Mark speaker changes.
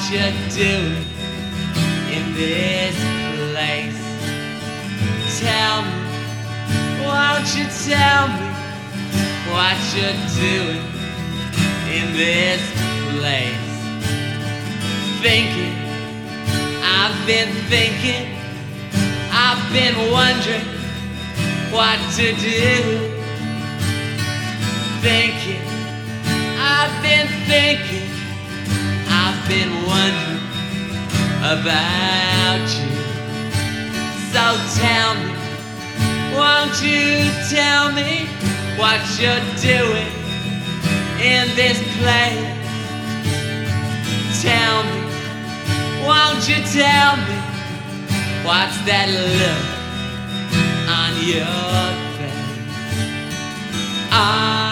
Speaker 1: you doing in this place? Tell me, won't you tell me what you're doing in this place? Thinking, I've been thinking, I've been wondering what to do. Thinking, I've been thinking, I've been wondering about you. So tell me, won't you tell me what you're doing in this place? Tell me, won't you tell me what's that look on your face?